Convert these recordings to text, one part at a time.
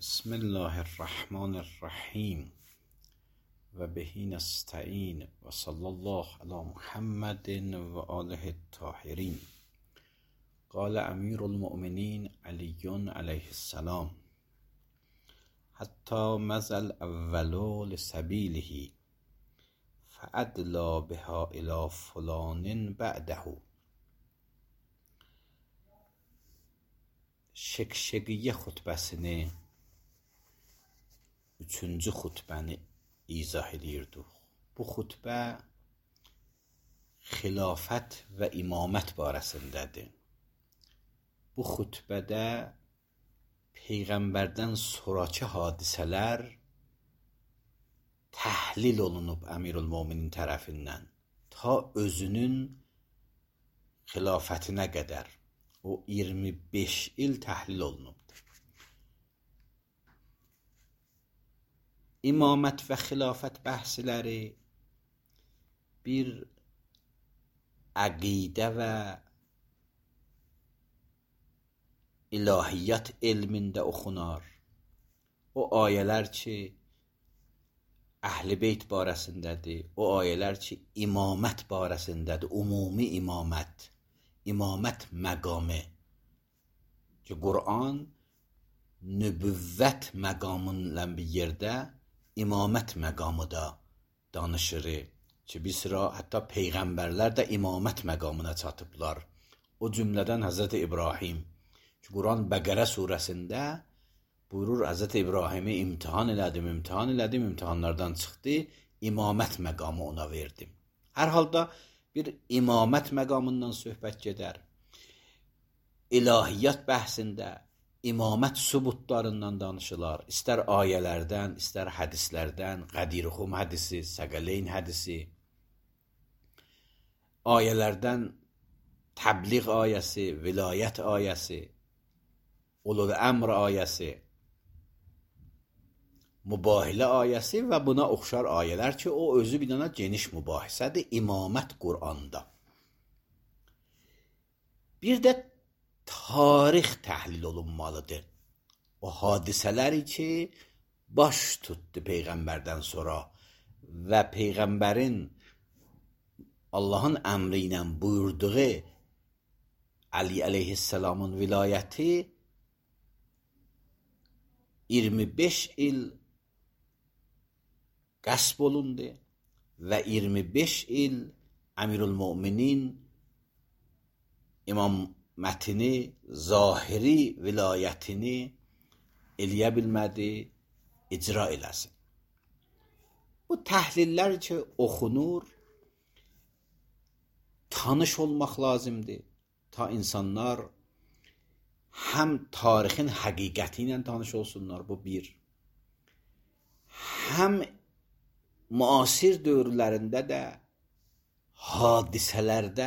بسم الله الرحمن الرحیم و بهی نستعین و صلی الله علی محمد و آله الطاهرین. قال امیر المؤمنین علی علیه السلام: حتی مضى الاول لسبیله فادلی بها الی فلان بعده. Şekşeqiyyə xutbəsini, 3-cü xutbəni izah edirdik. Bu xutbə xilafət və imamət barəsindədir. Bu xutbədə Peyğəmbərdən sonraki hadisələr təhlil olunub Əmirülmöminin tərəfindən ta özünün xilafətinə qədər. O 25 il təhlil olunubdur. İmamət və xilafət bəhsləri bir əqidə və ilahiyyat elmində oxunar. O ayələr ki, Əhl-i Beyt barəsindədir, o ayələr ki, imamət barəsindədir, ümumi imamət. İmamət məqamı ki, Qur'an nübüvvət məqamıyla bir yerdə imamət məqamı da danışır ki, bir sıra hətta peyğəmbərlər də imamət məqamına çatıblar. O cümlədən Həzrət İbrahim ki, Qur'an Bəqərə surəsində buyurur, Həzrət İbrahimi imtihan elədim, imtihanlardan çıxdı, imamət məqamı ona verdim. Hər halda bir imamət məqamından söhbət gedər. İlahiyyat bəhsində imamət sübutlarından danışılar. İstər ayələrdən, istər hədislərdən, Qədirxum hədisi, Səqələyn hədisi, ayələrdən təbliğ ayəsi, vilayət ayəsi, ulul əmr ayəsi, mübahilə ayəsi və buna oxşar ayələr ki, o özü bir dənə geniş mübahisədir imamət Qur'anda. Bir də tarix təhlil olunmalıdır. O hadisələri ki, baş tutdu Peyğəmbərdən sonra və Peyğəmbərin Allahın əmri ilə buyurduğu Ali əleyhisselamın vilayəti 25 il qəsb olundu və 25 il Əmirülmöminin imamətini, zahiri vilayətini eləyə bilmədi, icra eləsin. Bu təhlillər ki, oxunur, tanış olmaq lazımdır. Ta insanlar həm tarixin həqiqəti ilə tanış olsunlar, bu bir. Həm müasir dövrlərində də, hadisələrdə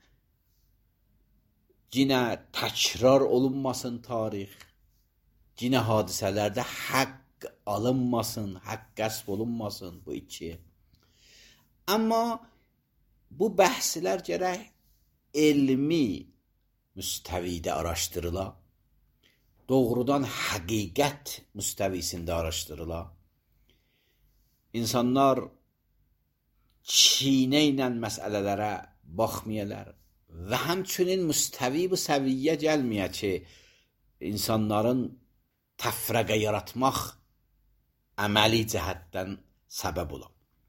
yenə təkrar olunmasın tarix, yenə hadisələrdə haqq alınmasın, haqq qəsb olunmasın, bu iki. Amma bu bəhslər gərək elmi müstəvidə araşdırıla, doğrudan həqiqət müstəvisində araşdırıla. İnsanlar çiynə ilə məsələlərə baxmayalar və həmçinin müstəvi bu səviyyə gəlməyə ki, insanların təfrəqə yaratmaq əməli cəhətdən səbəb ola.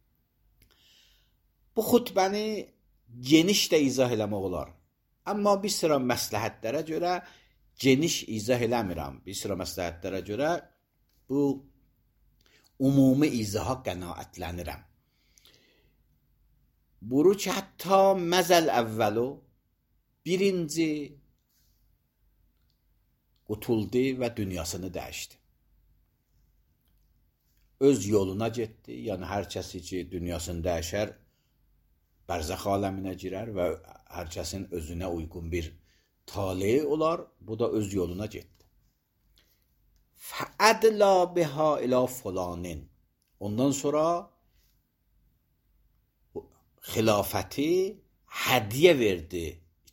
Bu xutbəni geniş də izah eləmək olar. Amma bir sıra məsləhətlərə görə geniş izah eləmirəm. Bir sıra məsləhətlərə görə bu ümumi izaha qənaətlənirəm. Buyurur ki, hətta məzəl əvvəlu birinci qutuldu və dünyasını dəyişdi. Öz yoluna getdi, yəni hər kəsi ki, dünyasını dəyişər, bərzəx aləminə girər və hər kəsin özünə uyğun bir taleyi olar, bu da öz yoluna getdi. Fəədlə biha ilə fulanin. Ondan sonra xilafəti hədiyyə verdi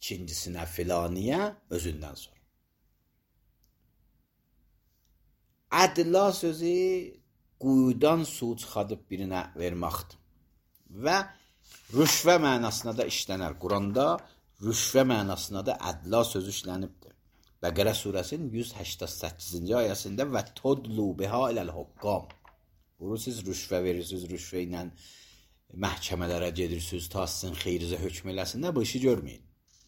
ikincisinə, filaniyə, özündən sonra. ədla sözü quyudan su çıxadıb birinə verməkdir. Və rüşvə mənasına da işlənər. Quranda rüşvə mənasına da ədla sözü işlənibdir. Bəqərə surəsinin 188-ci ayəsində və todlu biha iləl-hukkam. Bunu siz rüşvə verirsiniz, rüşvə ilə məhkəmələrə gedirsiniz, ta sizin xeyrinizə hökm eləsinlər, bu işi görməyin.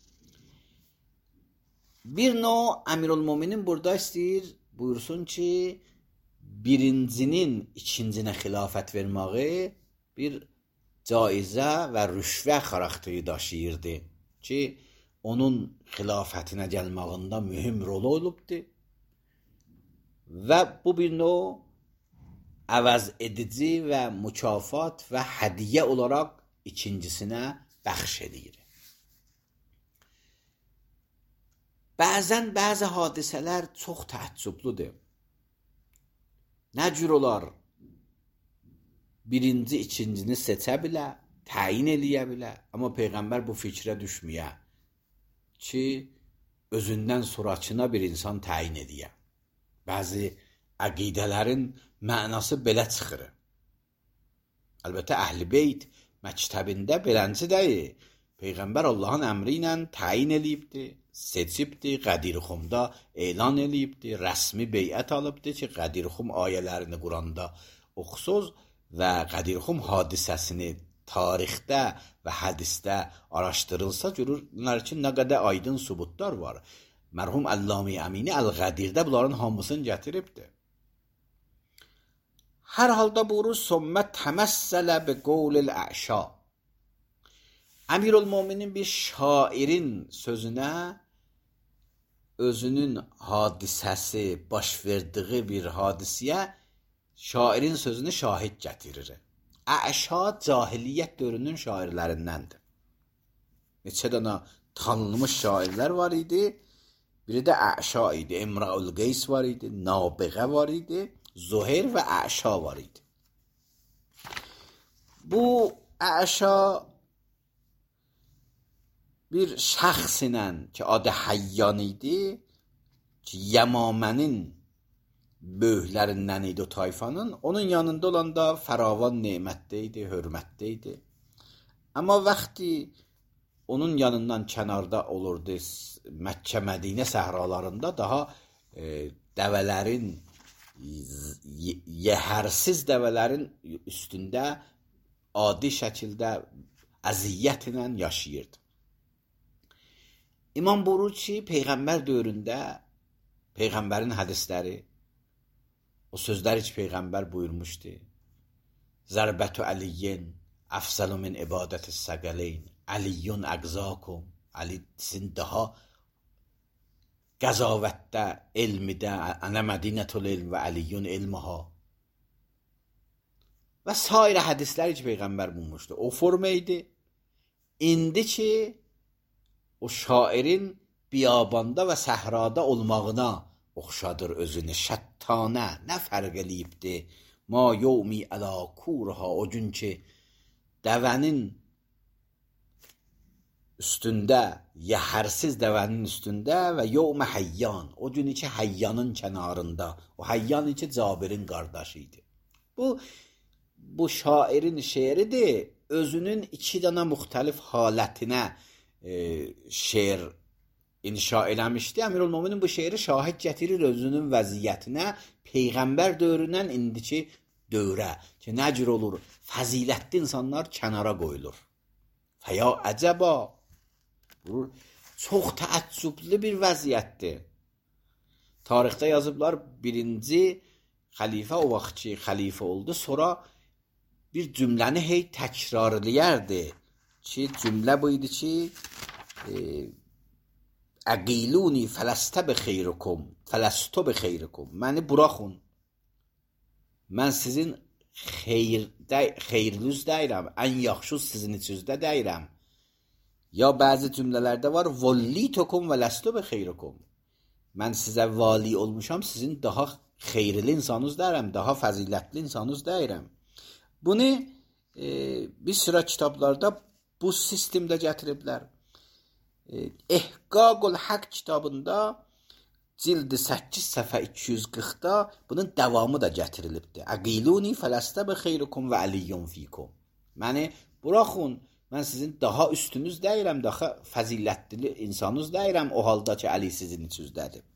Bir növ Əmirülmöminin burada istəyir, buyursun ki, birincinin ikincinə xilafət verməyi bir caizə və rüşvə xarakteri daşıyırdı ki, onun xilafətinə gəlməyində mühüm rol olubdur və bu bir növ əvəz edici və mükafat və hədiyyə olaraq ikincisinə bəxş edir. Bəzən bəzi hadisələr çox təəccüblüdür. Nə cür olar? Birinci, ikincini seçə bilər, təyin eləyə bilər. Amma Peyğəmbər bu fikrə düşməyə ki, özündən sonrakına bir insan təyin eləyə. Bəzi əqidələrin mənası belə çıxır. Əlbəttə, Əhl-i Beyt məktəbində beləncə deyil. Peyğəmbər Allahın əmri ilə təyin eləyibdir, seçibdir, Qədir-Xumda elan eləyibdir, rəsmi beyət alıbdır ki, Qədir-Xum ayələrini Quranda oxusuz və Qədir-Xum hadisəsini tarixdə və hədisdə araşdırılsa görürlər ki, nə qədər aydın sübutlar var. Mərhum Əlləmi Əmini Əl-Qədirdə bunların hamısını gətiribdir. Hər halda buyurur, "Sümmə təməssələ bi qawlil əşa." Əmirülmöminin bir şairin sözünə özünün hadisəsi, baş verdiyi bir hadisiyə şairin sözünü şahid gətirir. Əşa cahiliyyət dövrünün şairlərindəndir. Neçə dənə tanınmış şairlər var idi. Biri də Əşa idi. İmra'ül Qeys var idi, Nabiğə var idi, Zuheyr və Əşa var idi. Bu Əşa bir şəxs ilə ki, adı Həyyan idi, ki, Yəmamənin böyüklərindən idi o tayfanın, onun yanında olanda fəravan nemətdə idi, hörmətdə idi. Amma vaxtı onun yanından kənarda olurdu, Məkkə, Mədinə səhralarında daha dəvələrin, yəhərsiz dəvələrin üstündə adi şəkildə əziyyət ilə yaşayırdı. İmam buyurur ki, Peyğəmbər dövründə Peyğəmbərin hədisləri, o sözlər ki, Peyğəmbər buyurmuşdu. Zərbətü Əliyyin əfzəlu min ibadəti səqələyn, Əliyyun əqzakum, Əli sizin daha qəzavətdə, elmidə, ənə mədinətül elm və Əliyyun elməhə və sairə hədislər ki, Peyğəmbər bulmuşdu. O forma idi. İndi ki, o şairin biyabanda və səhrada olmağına oxşadır özünü. Şəttanə nə fərq eləyibdir? Ma yevmi əla kurha, o gün ki, dəvənin üstündə, yəhərsiz dəvənin üstündə və yevmə Həyyan, o gün ki, Həyyanın kənarında, o Həyyan ki, Cabirin qardaşı idi. Bu şairin şeiridir, özünün iki dənə müxtəlif halətinə şeir inşa eləmişdi. Əmirülmöminin bu şeiri şahid gətirir özünün vəziyyətinə, Peyğəmbər dövründən indiki dövrə ki, nə cür olur? Fəzilətli insanlar kənara qoyulur. Fəya əcəba, çox təəccüblü bir vəziyyətdir. Tarixdə yazıblar, birinci xəlifə o vaxt ki, xəlifə oldu, sonra bir cümləni hey təkrarlayardı ki, cümlə bu idi ki, Əqiluni fələstə bi xeyrikum, fələstə bi xeyrikum, məni buraxın, mən sizin xeyrlüz deyirəm, ən yaxşı sizin içinizdə deyirəm. Ya bəzi cümlələrdə var, vallitukum və ləstə bi xeyrikum, mən sizə vali olmuşam, sizin daha xeyrli insanınız deyirəm, daha fəzilətli insanınız deyirəm. Bunu bir sıra kitablarda bu sistemdə gətiriblər. İhqaqul Haq kitabında cildi 8 səhifə 240-da bunun davamı da gətirilibdir. Aqiluni fələstə bi xeyrikum və aliyyun fikum. Məni buraxın, mən sizin daha üstünüz deyirəm, daha fəzilətli insanınız deyirəm, o halda ki, Ali sizin içinizdədir.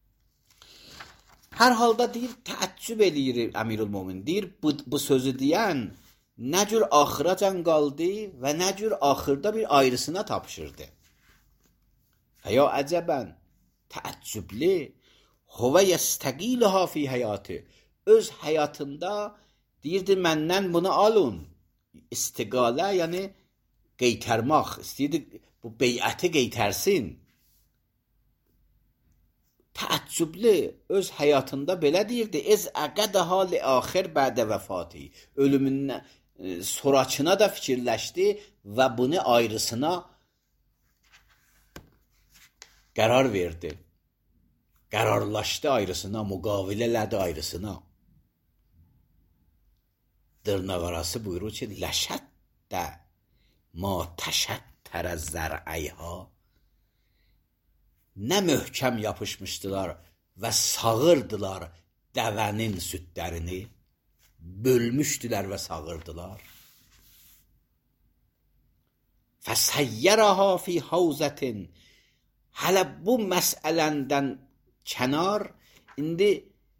Hər halda deyir, təəccüb eləyir Əmirül Mömin. Deyir, bu sözü deyən nə cür axıracan qaldı və nə cür axırda bir ayrısına tapışırdı. Fəya əcəbən, təəccübli, huvə yəstəqilha fi həyatı. Öz həyatında deyirdi, məndən bunu alın. İstiqalə, yəni qeytərmaq. İstəyirdi, bu beyəti qeytərsin. Təəccübli, öz həyatında belə deyirdi, ez əqədəha li axir bədə vəfati. Ölümündən sonrakına da fikirləşdi və bunu ayrısına qərar verdi. Qərarlaşdı ayrısına, müqavilə elədi ayrısına. Dırnaqarası buyurur ki, ləşəddə ma təşəttərə zərəyha. Nə möhkəm yapışmışdılar və sağırdılar dəvənin südlərini, bölmüşdülər və sağırdılar. Fəsəyyərəha fi havzətin. Hələ bu məsələndən kənar, indi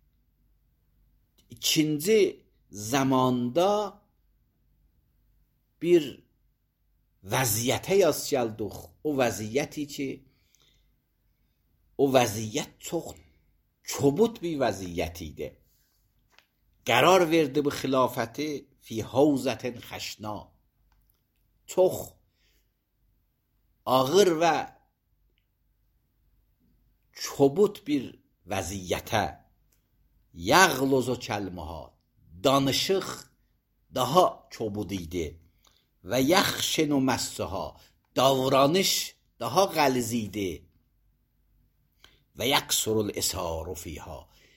ikinci zamanda bir vəziyyətə yaz gəldik. O vəziyyəti ki, o vəziyyət çox kobud bir vəziyyət idi. Qərar verdi bu xilafəti fi havzətin xəşna. Çox ağır və kobud bir vəziyyətə, yəğloz o kəlməha, danışıq daha kobud idi və yəxşin o məssuha, davranış daha qəliz idi və yəqsurul isaru fiha,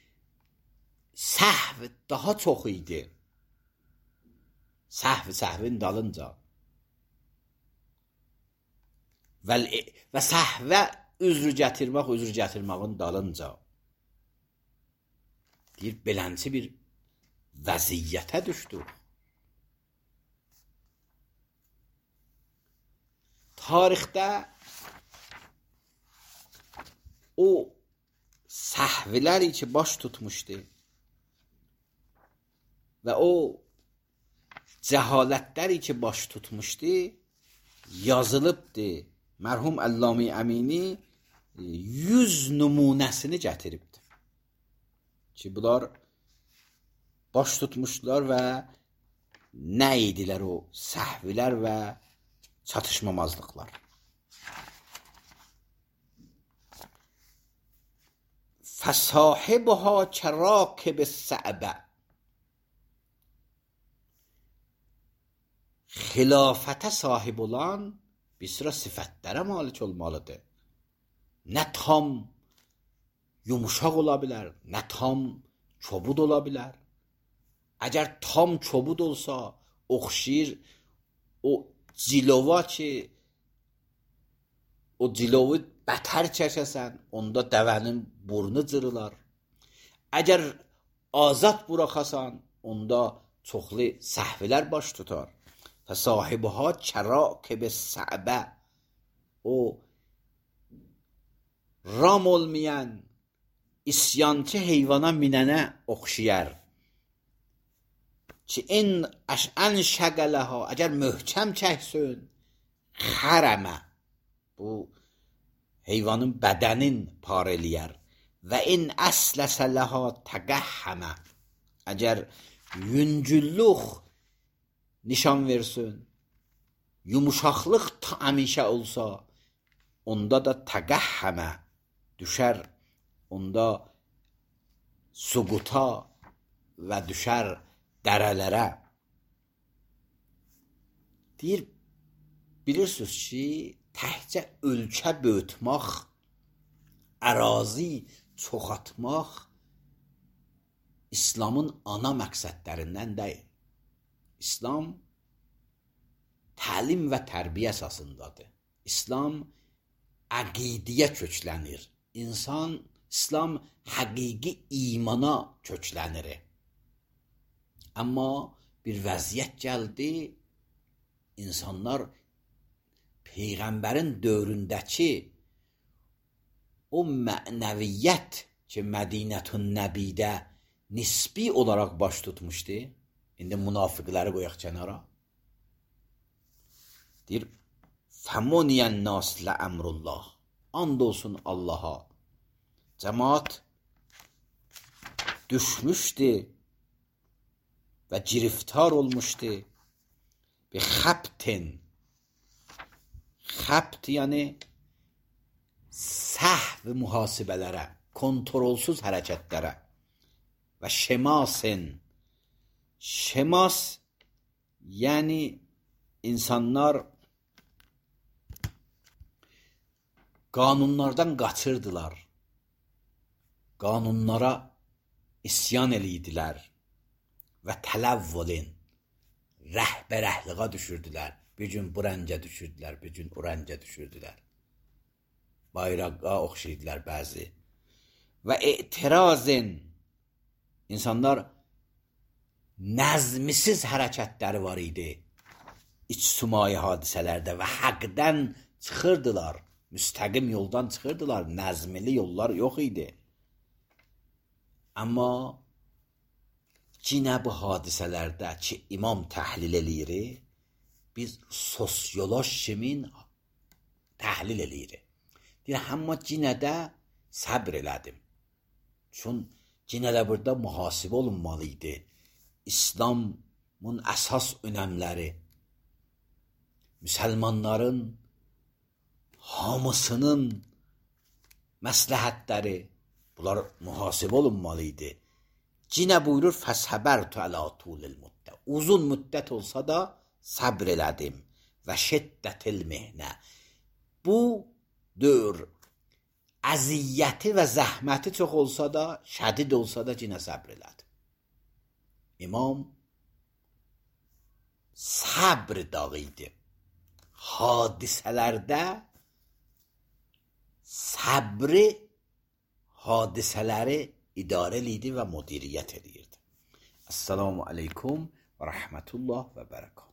səhv daha çox idi. Səhvin dalınca və səhvə üzr gətirmağın dalınca. Deyir, belənci bir vəziyyətə düşdük. Tarixdə o səhvləri ki, baş tutmuşdu və o cəhalətləri ki, baş tutmuşdu, yazılıbdı. Mərhum Əlləmi Əmini 100 nümunəsini gətiribdir. Ki, bunlar baş tutmuşlar və nə idilər o səhvlər və çatışmamazlıqlar. Fəsahibha kərakib sə'bə. Xilafətə sahib olan bir sıra sifətlərə malik olmalıdır. Nə tam yumuşaq ola bilər, nə tam kobud ola bilər. Əgər tam kobud olsa, oxşir o cilova ki, o cilovu bətər çəkəsən, onda dəvənin burnu cırılar. Əgər azad buraxasan, onda çoxlu səhvlər baş tutar. Fəsahibha kərakib sə'bə. O ram olmayan isyancı heyvana minənə oxşayar. Ki, ən şəqələha, əgər möhkəm çəksin, xərəmə. Bu, heyvanın bədənin par eləyər. Və in əsləsə ləha təqəhhəmə. Əgər yüngüllük nişan versin, yumuşaqlıq həmişə olsa, onda da təqəhhəmə düşər, onda suquta və düşər dərələrə. Deyir, bilirsiniz ki, təhcə ölkə böyütmək, ərazi çoxaltmaq İslamın ana məqsədlərindən deyil. İslam təlim və tərbiyə əsasındadır. İslam əqidəyə köklənir. İnsan İslam həqiqi imana köklənir. Amma bir vəziyyət gəldi, insanlar Peyğəmbərin dövründəki o mənəviyyət ki, Mədinətün Nəbidə nisbi olaraq baş tutmuşdu, indi münafiqləri qoyaq kənara. Deyir, fəmuniyən nas lə əmrullah. And olsun Allaha. Cəmaat düşmüşdü və giriftar olmuşdu. Bir xəbtin. Xəbt yəni səhv mühasibələrə, kontrolsuz hərəkətlərə və şemasin. Şemas yəni insanlar qanunlardan qaçırdılar. Qanunlara isyan eləyidilər və tələvvülin rəhbərəhliğa düşürdülər. Bir gün bu rəncə düşürdülər, bir gün o rəncə düşürdülər. Bayrağa oxşaydılar bəzi. Və etirazın insanlar nəzmisiz hərəkətləri var idi. İctimai hadisələrdə və haqdən çıxırdılar. Müstəqim yoldan çıxırdılar. Nəzmili yollar yox idi. Amma yenə bu hadisələrdə ki, imam təhlil eləyir, biz sosiolog kimin təhlil eləyir. Deyir, amma yenə də səbr elədim. Çün yenə də burada mühasibə olunmalı idi. İslamın əsas önəmləri, müsəlmanların hamısının məsləhətləri, bunlar mühasibə olunmalı idi. Yenə buyurur, fəsəbərtu ələ tulil müddət. Uzun müddət olsa da səbr elədim və şiddətil mihnə. Bu dövr əziyyəti və zəhməti çox olsa da, şədid olsa da yenə səbr elədim. İmam səbr dağı idi. Hadisələrdə səbri hadisələri idarə edirdi və müdiriyyət edirdi. Esselamu aleykum və rəhmətullah və bərəkət.